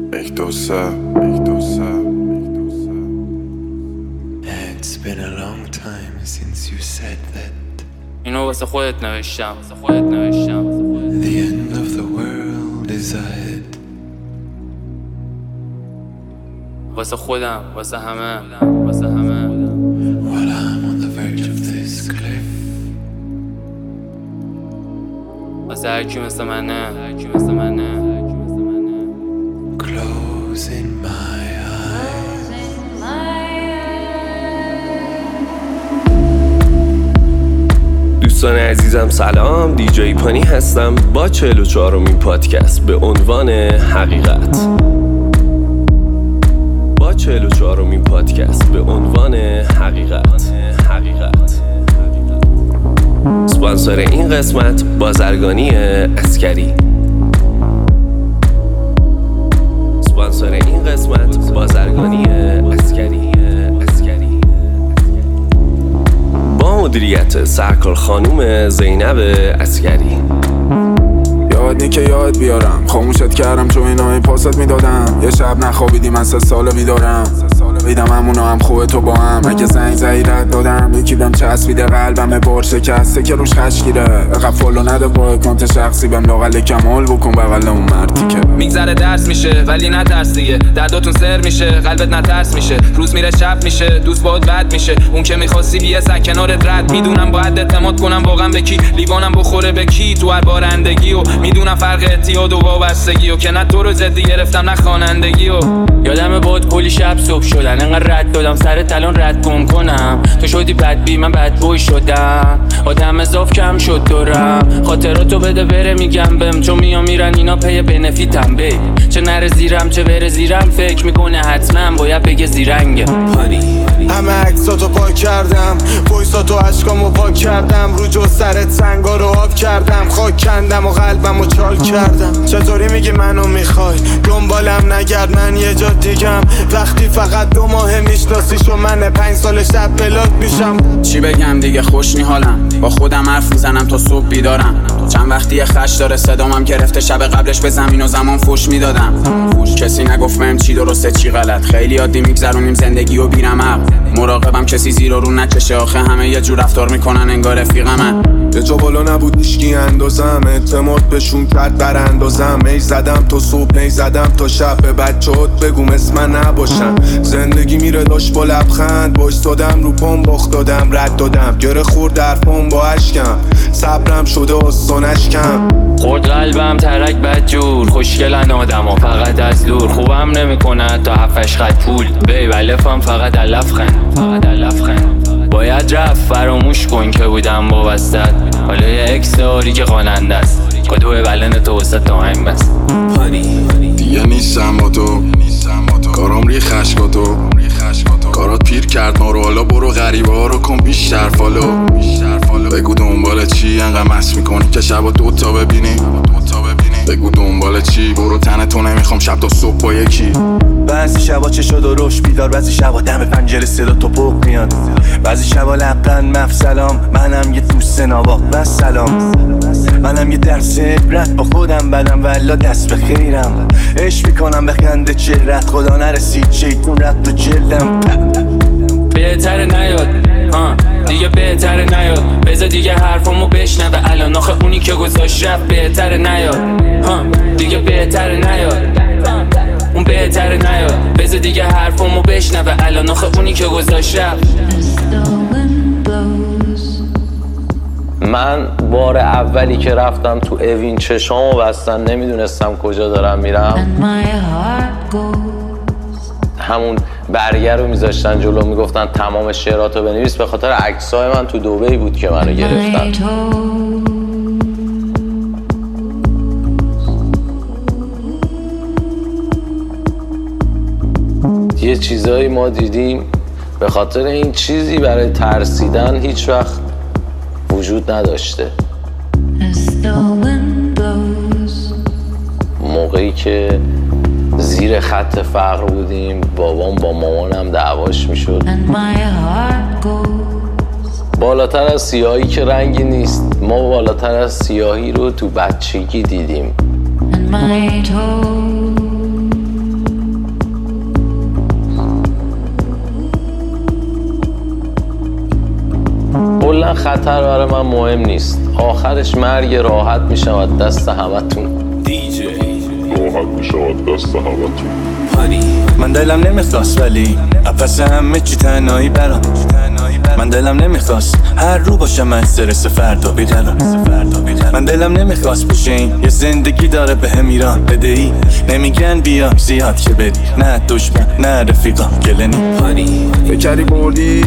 It's been a long time since you said that. اینو واسه خودت نوشتم. The end of the world is ahead. واسه خودم، واسه همه. While I'm on the verge of this cliff. واسه هرکی مثل منه. Closing my eyes. دوستان عزیزم سلام، دیجی پانی هستم با 44مین پادکست به عنوان حقیقت. اسپانسر این قسمت بازرگانی عسکری. با مدیریت سرکار خانوم زینب عسکری. یاد که یاد بیارم، خاموشت کردم چون اینا پاست میدادم. یه شب نخوابیدی من 3 سال بیدارم. ویدم همونو هم خوبه تو با هم. اگه زنگ زدی رد دادم، یکی بهم چسبیده قلبم بار شکسته که روش خشگیره. اقف فالو نده با اکانت شخصی بهم لاقل کمال بکن بغل اون مردی که میگذره درس میشه ولی نترس دیگه. درداتون سر میشه قلبت نترس میشه. روز میره شب میشه دوست باهات بد میشه. اون که میخواستی بیه سر کنارت رد. میدونم باید اعتماد کنم واقعا به کی. لیوانم بخوره به کی تو هر بارندگی. و میدونم فرق اعتیاد و وابستگی. و که نه تو رو جدی گرفتم نه خوانندگی. و یادم بود کلی شب صبح شدن انقدر رد دادم سر تلان رد کنم. تو شدی بدبی من بدبوی شدم. آدم اضاف کم شد دورم. خاطراتو بده بره میگم بهم. چون میرن اینا پی بنفیتم بی. چه نره زیرم چه بره زیرم. فکر میکنه حتما باید بگه زیرنگه. همه عکساتو پاک کردم، وایساتو عشقامو پاک کردم. رو جو سرت سنگا رو آب کردم. خاک کندم و قلبمو چال کردم. چطوری میگی منو میخوای دنبالم نگرد من یه جا دیگم. وقتی فقط 2 ماه میشناسیش و من 5 سال شب بلاک میشم. چی بگم دیگه خوش حالم. با خودم حرف میزنم تا صبح بیدارم. چند وقتی خش داره صدامم گرفته. شب قبلش به زمین و زمان فوش میدادم. کسی نگفت من چی درسته چی غلط. خیلی عادی میگذرونیم زندگی و بیرم عقل. مراقبم کسی زیر و رو نکشه. آخه همه یه جور رفتار میکنن انگار رفیقمن. یه جا بالا نبود هیچکی اندازم. اعتماد بهشون کرد در اندازم. می زدم تا صبح می زدم تا شب. به بچه‌هات بگوم اسم من نباشن. زندگی میره داشت با لبخند. بایستادم رو پام باخت دادم رد دادم. گره خورد در پام با اشکم. صبرم شده آستانش کم. خورد قلبم ترک بدجور. خوشگلن آدما فقط از دور. خوبم نمیکنه تا 7-8 خط پول. بیولفم فقط علفخن. باید رفت فراموش کن که بودم وابستت. حالا یه اکس داری که خواننده است. کدوه بلن تو وسط آهنگ بس. دیگه نیستم با تو. کارام ری خشکاتو. کارات پیر کرد ما رو. حالا برو غریبه ها رو کن بیشتر فالو. بگو دنبال چی انقدر مست میکنی که شبا 2 تا ببینی. بگو دنبال چی برو تنه تو نمیخوام شب تا صبح با یکی. بعضی شبا چه شد و روش بیدار. بعضی شبا دم پنجره صدا تو پخ میاد. بعضی شبا لبخند مفصلام. منم یه دوست نابا و سلام. منم یه درس عبرت با خودم بدم والا دست به خیرم. عشق میکنم به خنده چهرت. خدا نرسید شیطون رفت تو جلدم. بهتره نیاد دیگه بهتره نیاد. بذار دیگه حرفمو بشنوه الان. آخه اونی که گذاشت رفت بهتره نیاد. دیگه بهتره نیاد. اون بهتره نیاد. بذار دیگه حرفمو بشنوه الان. آخه اونی که گذاشت رفت. من بار اولی که رفتم تو اوین چشامو بستن نمیدونستم کجا دارم میرم. همون برگر رو میذاشتن جلو میگفتن تمام شعراتو بنویس. به خاطر عکسای من تو دبی بود که منو گرفتن. یه چیزایی ما دیدیم به خاطر این چیزی برای ترسیدن هیچ وقت وجود نداشته. موقعی که زیر خط فقر بودیم بابام با مامانم دعواش میشد. بالاتر از سیاهی که رنگی نیست. ما بالاتر از سیاهی رو تو بچگی دیدیم. نه خطر برای من مهم نیست. آخرش مرگ راحت میشم از دست همتون. دیجی راحت میشم از دست همتون. من دلم نمیخواست ولی پس همه چی تنهایی برام. من دلم نمیخواست هر رو باشم استرس فردا بیدارم. من دلم نمیخواست بشین یه زندگی داره به هم ایران بدهی. نمیگن بیا زیاد که بدی، نه دشمن نه رفیقا گلنی. فکری بردی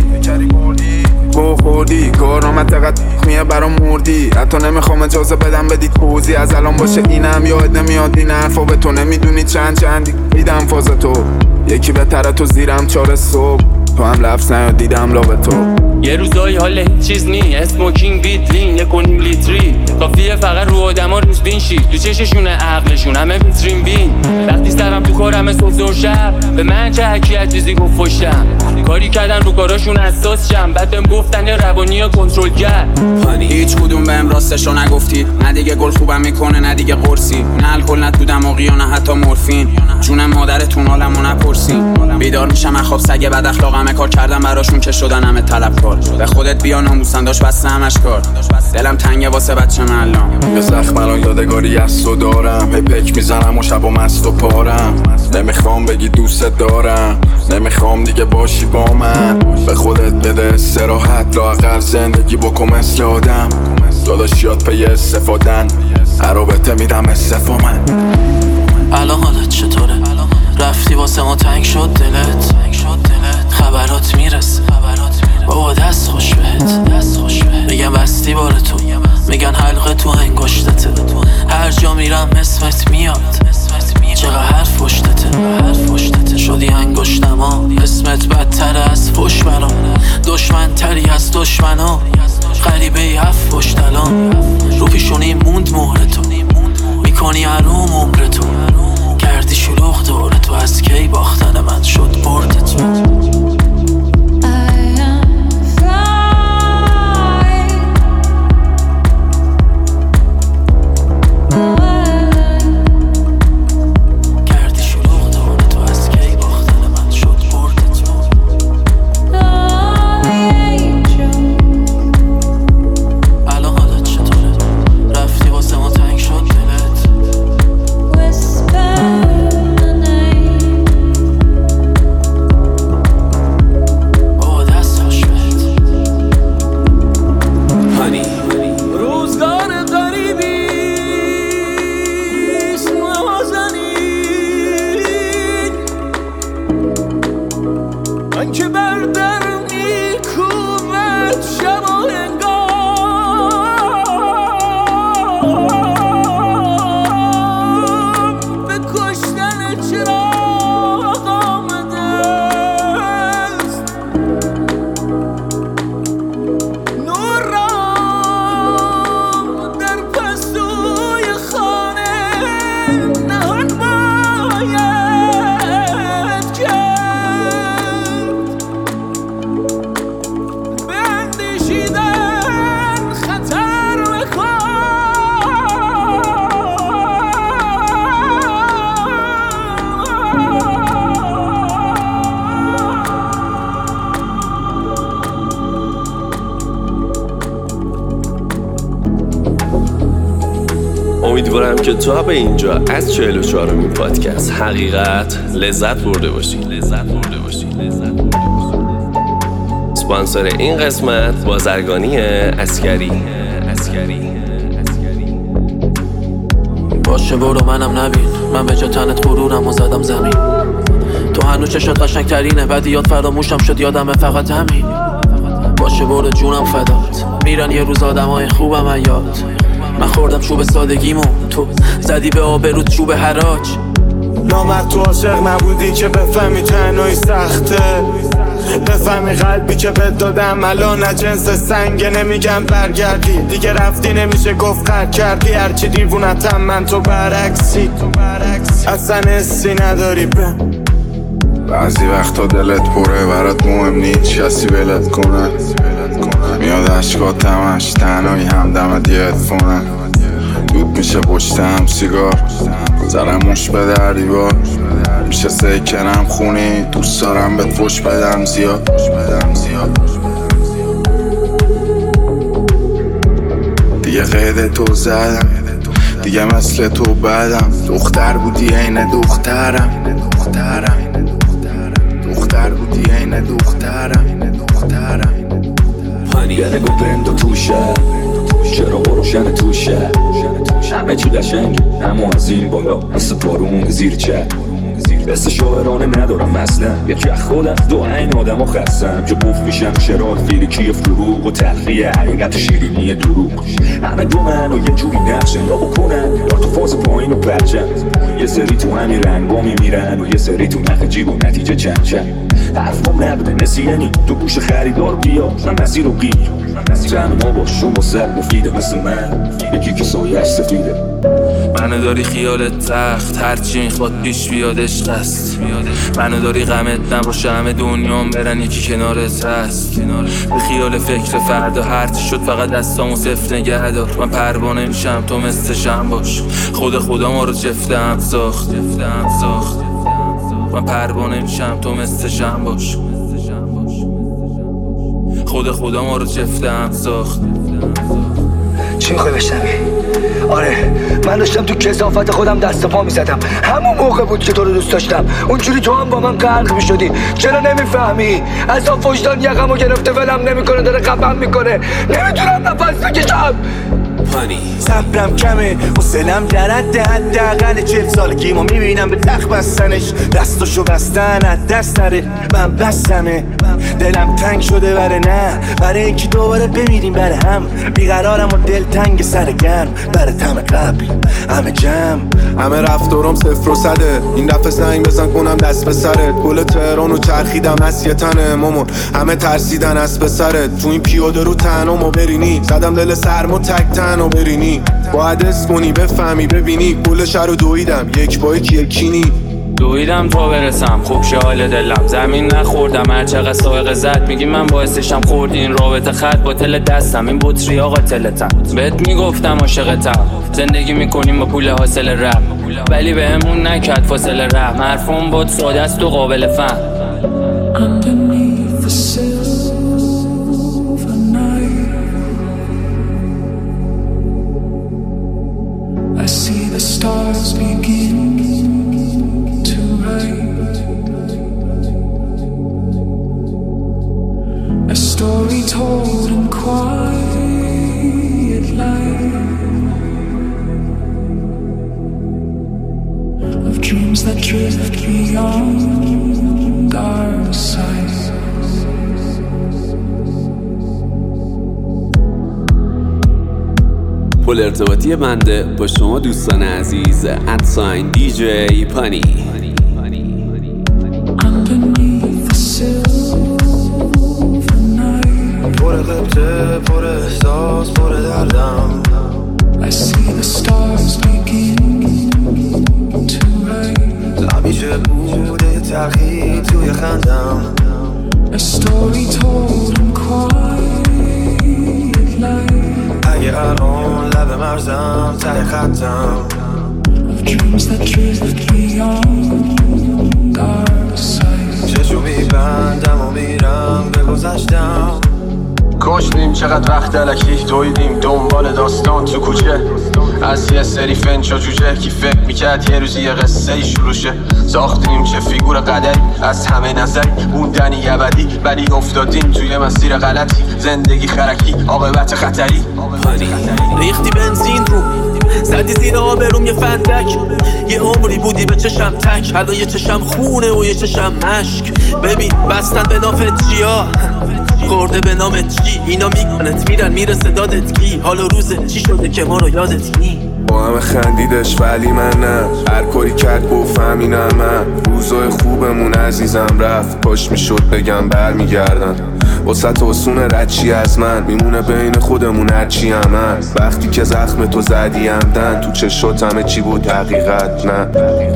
گو خوردی کارامت تقد میه برام مردی. حتی نمیخوام اجازه بدم بدی توضیح از الان باشه اینم یاد نمیاد این حرفا به تو نمیدونی چندی دیدم فاز تو یکی بهتره تو زیرم 4 صبح تو هم لفظ نیاد دیدم لابه تو. یه روزایی حال هیچ چیز نی اسموکینگ بیتلین 1.5 لیتری کافیه فقط رو آدما روزبین شی تو چششونه عقلشون همه ویترین بین. وقتی سرم تو کارم صبح زور شب به من چه حکی عزیزی گفت فشتم کاری کردن رو کاراشون اساس شم بعد بهم گفتن یه روانی کنترل کرد. هیچ کدوم بهم راستشو نگفتید، نه دیگه گل خوبم میکنه نه دیگه قرصی، نه الکل نه تو دماغی و نه حتی مورفین. جونم مادرتون حالمو نپرسین. بیدار میشم از خواب سگ بد اخلاقم کار کردم براشون که شدن همه طلبکار. به خودت بیا ناموسن داشت بسته همش کار. دلم تنگه واسه بچه الان. به زخم الان یادگاری از تو دارم. هی پک میزنم و شب و مست و پارم. نمیخوام بگی دوست دارم، نمیخوام دیگه باشی با من. به خودت بده استراحت، لااقل زندگی بکن مثل آدم. داداش یاد پی استفادن، هر رابطه میدم استفا من. الان حالت چطوره؟ رفتی واسه ما تنگ شد دلت؟ خبرات میرسه بابا دست خوش بهت. میگن بستی بار تو، میگن حلقه تو انگشتته. هر جا میرم اسمت میاد، چقدر حرف پشتته. شدی انگشتما، اسمت بدتر از فش برام. دشمن تری از دشمنا، غریبه هفت پشت الان. رو پیشونی موند مهر تو، میکنی حروم عمر تو. کردی شلوغ دور تو، از کی باختن من شد برد تو. امیدوارم که تا به اینجا از 44مین پادکست حقیقت لذت برده باشی. اسپانسر این قسمت بازرگانی عسکری. باشه برو منم نبین، من به جا تنت غرورم و زدم زمین. تو هنوز چشات قشنگ ترینه، بدیات فراموشم شد یادمه فقط همین. باشه برو جونم فدات، میرن یه روز آدمای خوبم یاد. من خوردم چوب سادگیمو، تو زدی به آبروت چوب حراج. نامرد تو عاشق نبودی که بفهمی تنهایی سخته، بفهمی قلبی که بهت دادم الان جنس سنگه. نمیگم برگردی دیگه، رفتی نمیشه گفت قرد کردی. هرچی دیوونتم من تو برعکسی، اصلا حسی نداری به. بعضی وقتا دلت پره برات مهم نیست کسی ولت کنه. میاد عشقات همش تنهایی همدمت یه هدفونه. دود میشه پشتم سیگار، زرموش به در دیوار. میشه سکنم خونی، دوست دارم بهت فش بدم زیاد. دیگه قید تو زدم، دیگه مثل تو بدم. دختر بودی عین دخترم، دختر بودی عین دخترم. گره گوپند و توشه، چرا بروشن توشه، همه چی قشنگ اما از این بالا مثل بارون زیر چه. بست شاعرانه ندارم اصلا، یکی از خودم دو این آدم ها خستم که بوف میشم شرار فیریکی فروغ و تلخی حقیقت شیرینی دروغ. همه دو من و یه جوری نفس را بکنن یا تو فاز پایین و پرچم. یه سری تو همین رنگا میمیرن و یه سری تو نخ جیب و نتیجه چند چند. حرفم نبوده نسیانی تو گوش خریدار بیا من مسیر رو گیر. تنها باش و مصد مفیده مثل من، یکی که سایش سفیده. منو داری خیالت تخت، هرچی میخواد پیش بیاد عشق است. منو داری غمت نباشه همه دنیام برن یکی کنارت هست. به خیال فکر فردا هرچی شد فقط دستامو صفر نگه دار. من پروانه میشم تو مثل شم باش، خدا ما رو جفتم ساخت. من پروانه میشم تو مثل شم باش، خدا ما رو جفتم ساخت. چی میخوای بشنوی؟ آره من داشتم تو کثافت خودم دست پا میزدم. همون موقع بود که تو رو دوست داشتم، اونجوری تو هم با من غرق میشدی. چرا نمیفهمی؟ عذاب وجدان یقمو گرفته ولم نمیکنه، داره قبم میکنه، نمیتونم نفس بکشم. صبرم کمه حوصله‌ام در حداقل 40 سالگیمو میبینم به تخت بستنش، دستاشو بستن از دست نره. من بستمه دلم تنگ شده برای اینکه دوباره بمیریم برای هم. بیقرارم و دل تنگ سر گرم برای تم قبل. همه جمع همه رفتارم 0 و 100. این دفعه زنگ بزن کنم دست به سرت. گل تهرانو چرخیدم از یه تنه مامان، همه ترسیدن از به سرت. تو این پیاده رو تنها برینی، زدم دل سرمو تک تنها برینی. باید حس کنی بفهمی ببینی، گل شهر رو دویدم یک با یکی دویدم تا برسم خوب شه حال دلم. زمین نخوردم هر چقدر سائق زد میگی من باعثشم خوردی این رابطه. خط با تل دستم این بطری آقا تلتم. بهت میگفتم عاشقتم، زندگی میکنیم با پول حاصل رپ، ولی بهمون نکرد فاصله رحم. حرفم بود ساده است و قابل فهم. I see the stars begin to write a story told in quiet light of dreams that drift beyond our sight. پل ارتباطی بنده با شما دوستان عزیز ادساین دیجی پانی. پر قبطه، پر احساس، پر دردم. I see the stars begin to write. همیشه بوده تلخی توی خندم. A story told in quiet light. اگه الان لب مرزم ته خطم. Of dreams that drift beyond our sight. چشو میبندم و میرم به گذشتم. کشتیم چقدر وقت علکی دویدیم دنبال داستان تو کوچه. از یه سری فنچ و جوجه کی فکر میکرد یه روزی یه قصه ای شروع شه. ساختیم چه فیگور قدری از همه نظری، بودنی ابدی ولی افتادیم توی مسیر غلطی. زندگی خرکی عاقبت خطری. ریختی بنزین رو زدی زیر آبروم یه فندک. یه عمری بودی به چشم تک، الان یه چشم خونه و یه چشم مشک. ببین بستن به نافت چیا خورده به نام چی، اینا میکنت میرن میرسه دادت کی. حالا روزه چی شده که ما رو یادت نی. با همه خندیدش ولی من نه، هر کاری کرد گفتم اینم من. روزای خوبمون عزیزم رفت، کاش میشد بگم برمیگردن. وسط آسون ردچی از من میمونه بین خودمون هرچی هم هست. وقتی که زخم تو زدی همدن تو چشات همه چی بود حقیقت نه.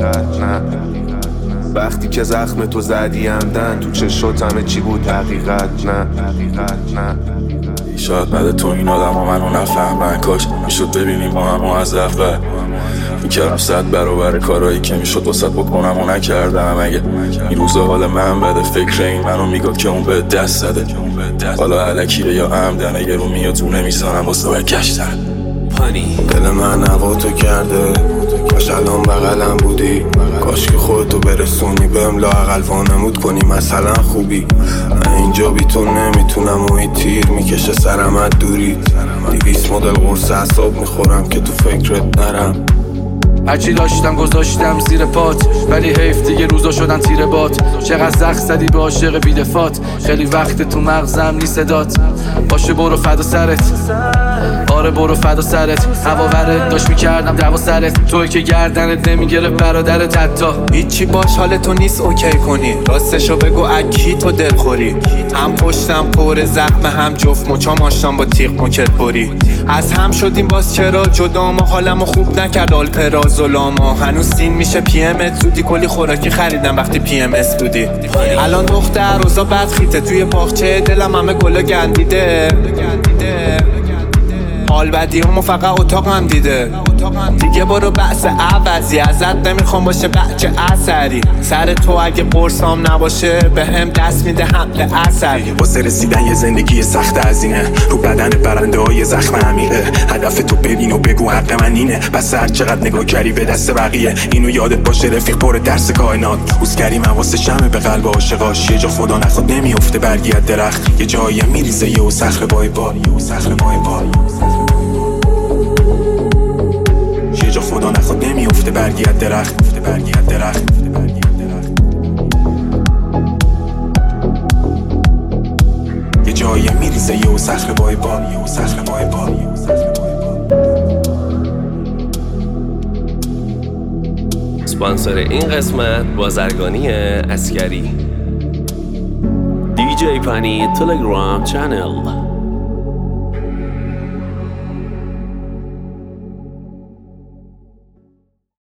وقتی که زخم تو زدی همدن تو چشات همه چی بود حقیقت نه. شاید بعد تو این آدم ها منو نفهمن، کاش میشد ببینیم ما همو از اول. میکردم 100 برابر کارایی که میشد واسط بکنم و نکردم. اگه این روزا حال من بده فکر این منو میگفت که اون به دست زده. حالا علکیه یا عمدنه یه رو میاد تو نمیسانم واسه برگشتن. دل من هوا تو کرده کاش الان بغلم بودی کاش که خودتو برسونی بهم لااقل وانمود کنی مثلا خوبی من اینجا بی تو نمیتونم و این تیر میکشه سرم از دوری 200 مدل قرص اعصاب میخورم که تو فکرت نرم هرچی داشتم گذاشتم زیر پات ولی حیف دیگه روزا شدن تیر باد چقدر زخم زدی به عاشق بیدفات خیلی وقت تو مغزم نی صدات باشه برو فدا سرت آره برو فدا سرت هوا ورد داشت میکردم دوا سرت توی که گردنت نمیگره برادرت حتی هیچی باش حالتو نیست اوکی کنی راستشو بگو اکی تو دلخوری هم پشتم پر زخم هم جفت مچام آشتم با تیغ موکت بری از هم شدیم باز چرا جدا ما حالمو خوب نکرد آلپراز و لاما هنوز سین میشه پی ام زودی کلی خوراکی خریدم وقتی پی ام اس بودی الان دختر روزا بد خیته توی باغچه دلم همه گلا گندیده حال بدی همو فقط اتاقم دیده دیگه برو بحث عوضی ازت نمیخوام باشه بچه اثری سر تو اگه قرصام نباشه به هم دست میده حمل اثری واسه رسیدن یه زندگی سخت از اینه رو بدن برنده های زخم عمیقه هدف تو ببین و بگو حق من اینه بس هر چقدر نگاه کردی به دست بقیه اینو یادت باشه رفیق پر درس کائنات اوزگری من واسه شمه به قلب عاشقاش یه جا خدا نخواد نمیفته برگی از درخت یه جایی میریزه یه صخره بای بای یه جا خدا نخواد نمیفته برگی از درخت یه جایی میریزه یه صخره بای بای اسپانسر این قسمت بازرگانی عسکری DJ پانی تلگرام چنل